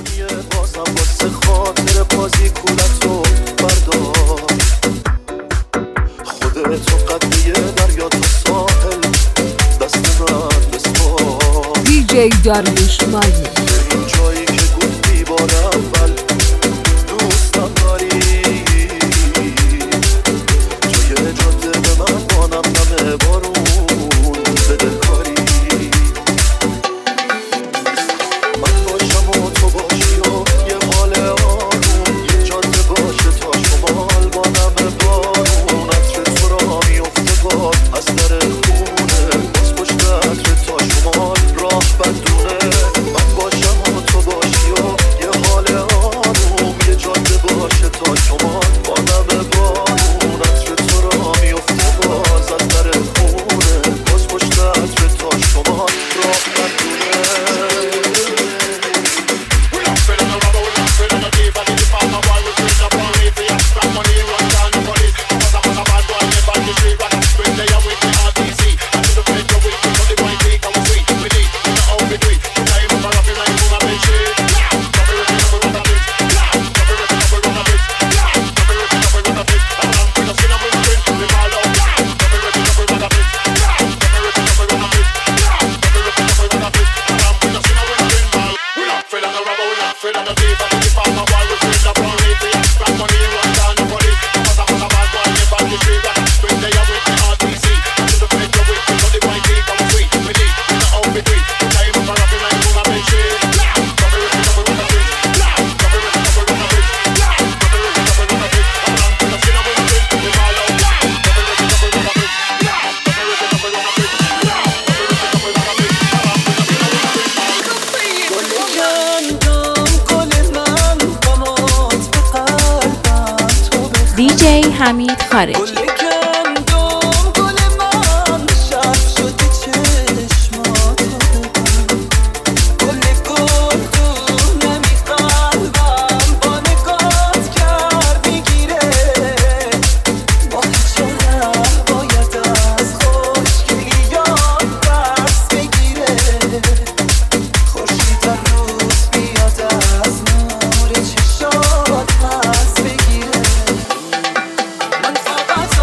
قدیمیه بازم واسه خاطر بازی کولتو بردار. خودتو قدیه دریا تا ساحل دست من بسپار. دیجی داریوش مایی به این جایی که گفتی بار اول دوستم داری، توی جاده به من بانم نمه بارون بده کاری. من باشم و تو باشی و یه حال آروم، یه جاده باشه تا شمال با نمه بارون. عطر تو را میفته باد از در خونه، باز پشت عطر تا شمال راه بدونه. من باشم و تو باشی و یه حال آروم، یه جاده باشه تا شمال با نمه بارون. عطر تو را میفته باز از در خونه، باز پشت عطر تا شمال راه بدونه. دیجی حمید خارجی. من فقط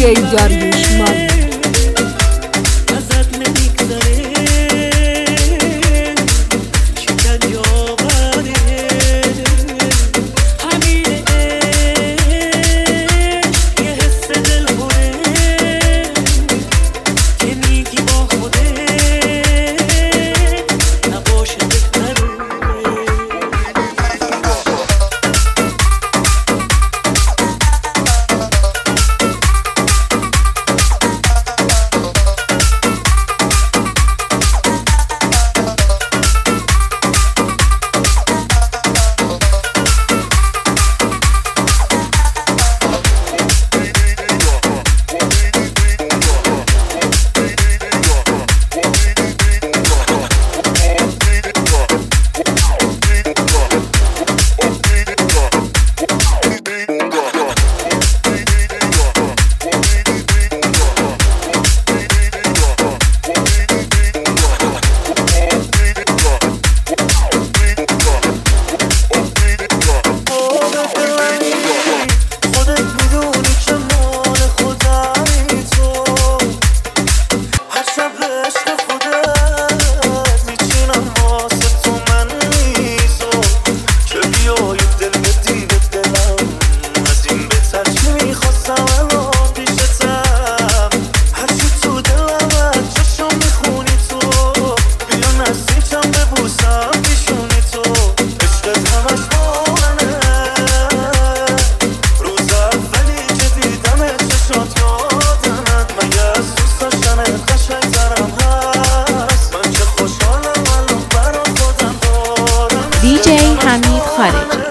DJ Dariush Mali. DJ حمید خارجی.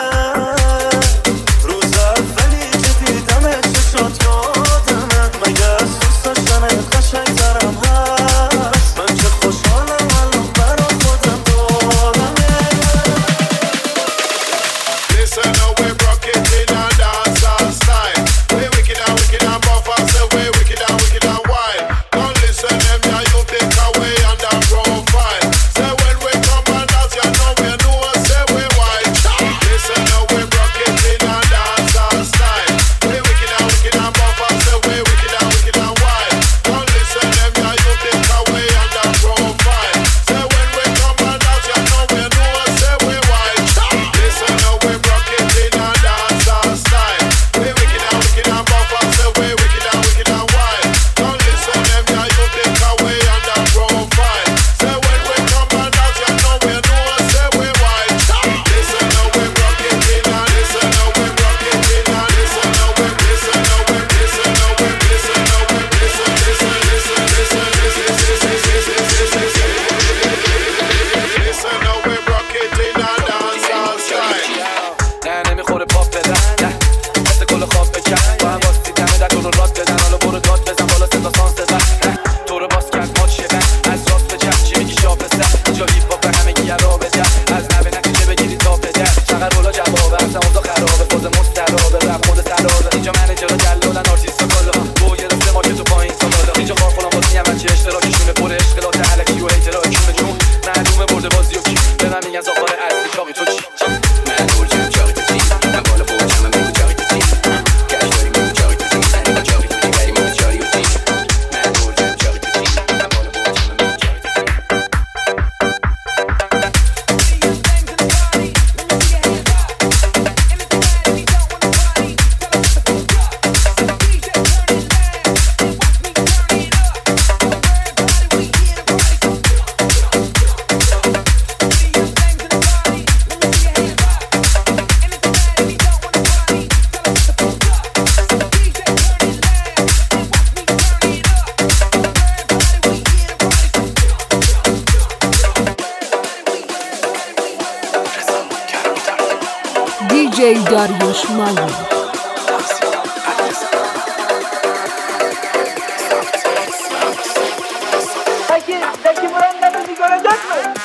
DJ Dariush Mali. Peki Murat bizi görecek mi?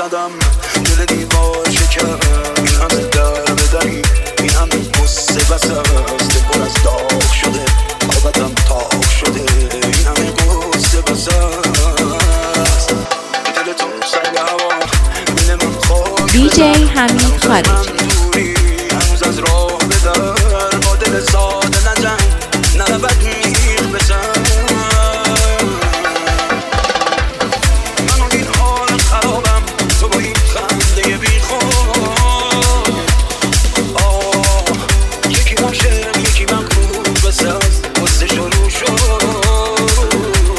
زدم دل دیوار شکم این همه در بدری این همه قصه بس است دل پر از داغ شده آبتم تاق شده این همه قصه بس است دل تو سنگ هوا دل من خاک DJ حمید خارجی هنوز از راه بدر با دل ساده نجنگ نبد میخ بزن من و این حال خرابم تو با این خنده بی خود یکی عاشق یکی مغرور بساز قصه شروع شد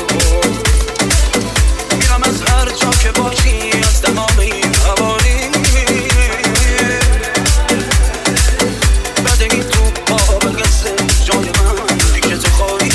میرم از هر جا که باشی از تمام این حوالی بعد این تو پا بگسه جای من دیگه تو خواهی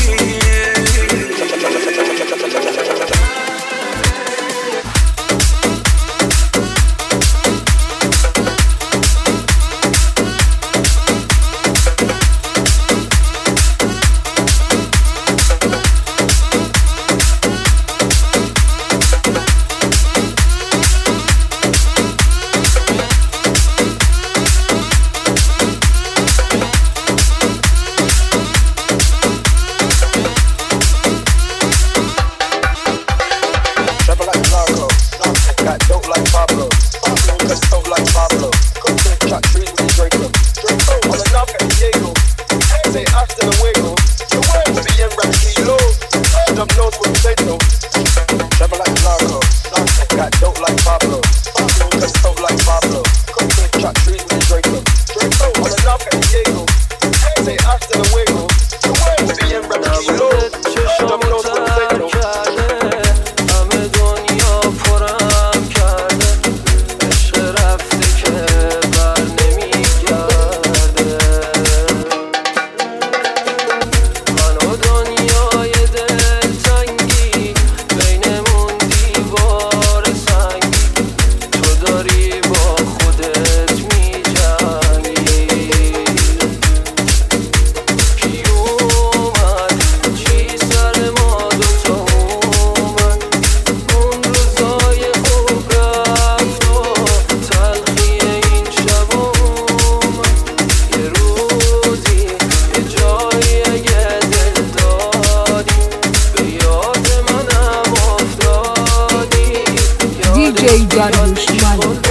DJ داریوش مالی.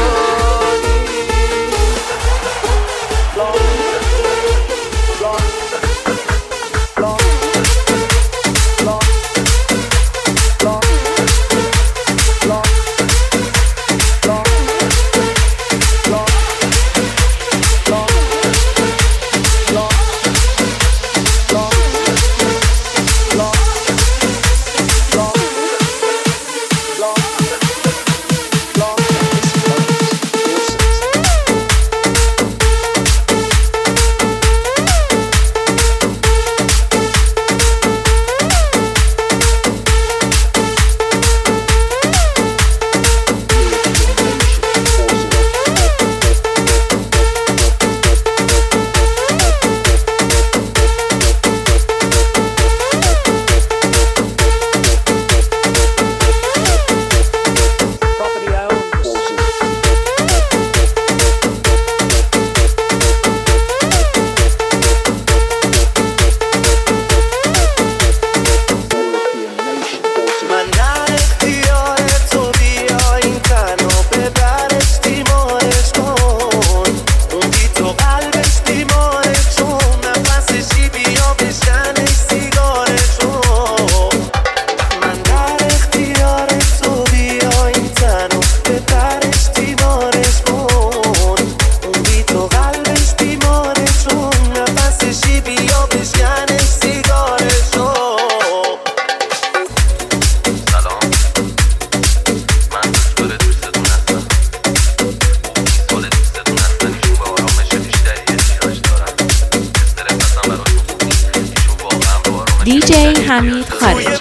DJ حمید خارجی.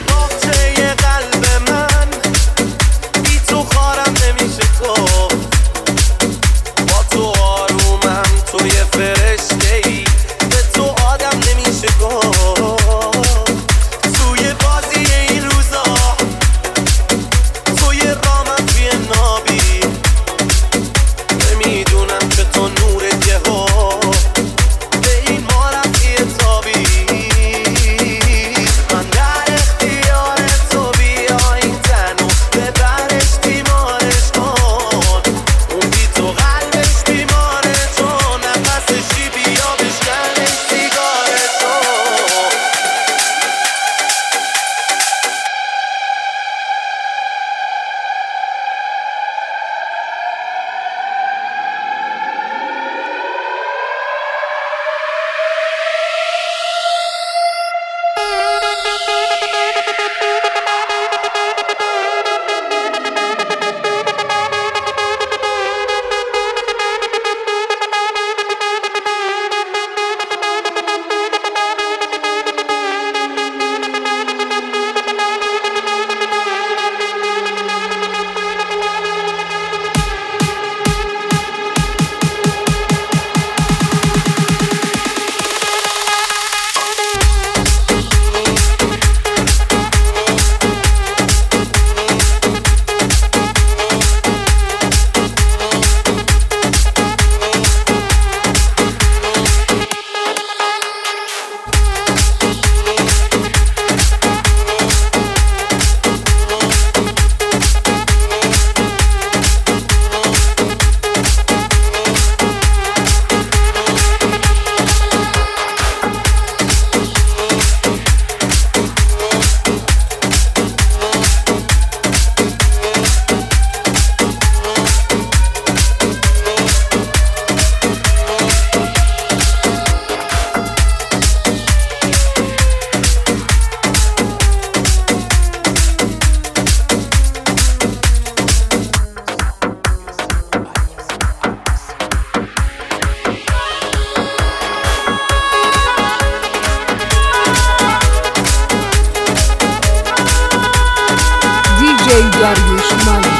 Dariush Mali.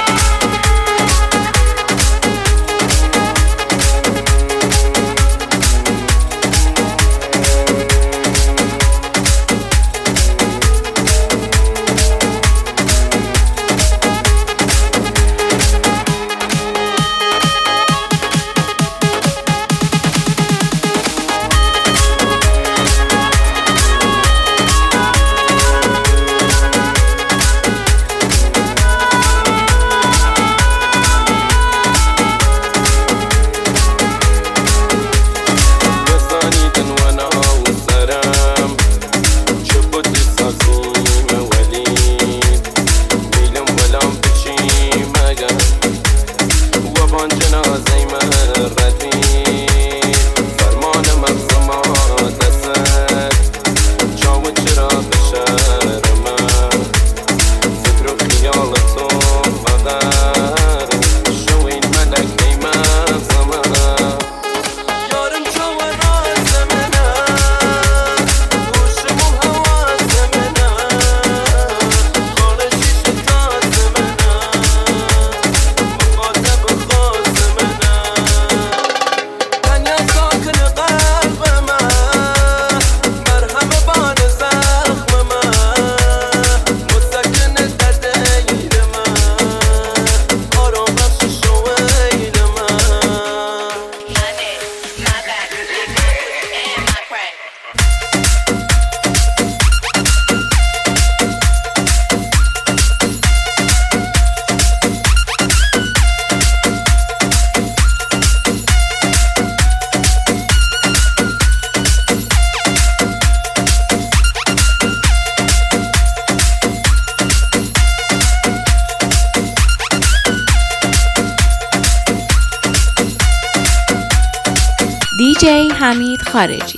DJ حمید خارجی.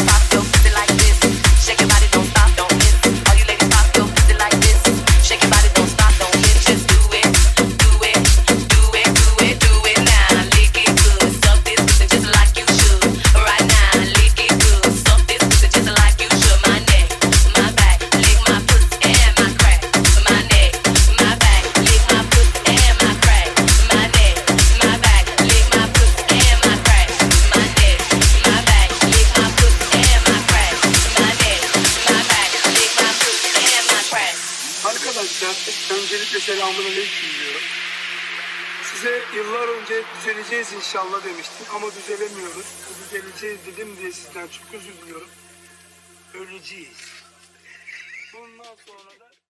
Arkadaşlar öncelikle selamünaleyküm diyorum. Size yıllar önce düzeleceğiz inşallah demiştim ama düzelemiyoruz. Düzeleceğiz dedim diye sizden çok özür diliyorum. Öleceğiz. Bundan sonra da